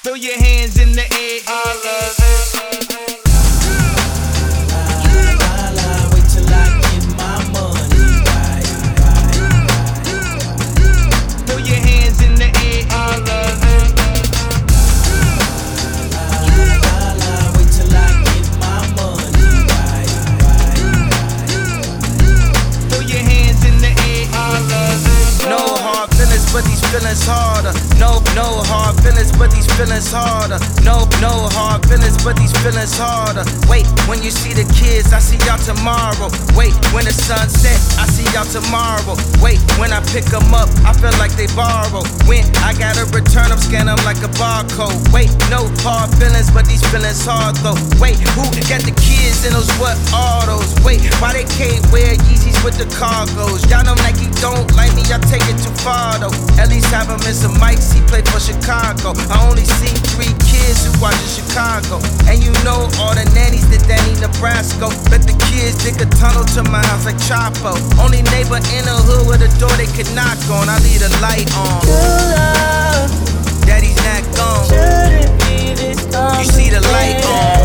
Throw your hands in the air. I love it. Wait till I get my money right. Throw your hands in the air. I love it. Wait till I get my money right. Throw your hands in the air. I love it. No hard feelings, but these feelings harder. No hard feelings, but these feelings harder. No hard feelings, but these feelings harder. Wait, when you see the kids, I see y'all tomorrow. Wait, when the sun sets, I see y'all tomorrow. Wait, when I pick them up, I feel like they borrow. When I gotta return them, scan them like a barcode. Wait, no hard feelings, but these feelings hard though. Wait, who got the kids in those what autos? Wait, why they can't wear Yeezys with the cargos? Y'all know Nike don't like me, I take it too far though. At least have him in some mics, he played for Chicago. I only see 3 kids who watch in Chicago. And you know all the nannies that Danny Nebraska. Bet the kids dig a tunnel to my house like Chapo. Only neighbor in the hood with a door they could knock on. I leave the light on. True love Daddy's not gone. shouldn't be this You see the light on.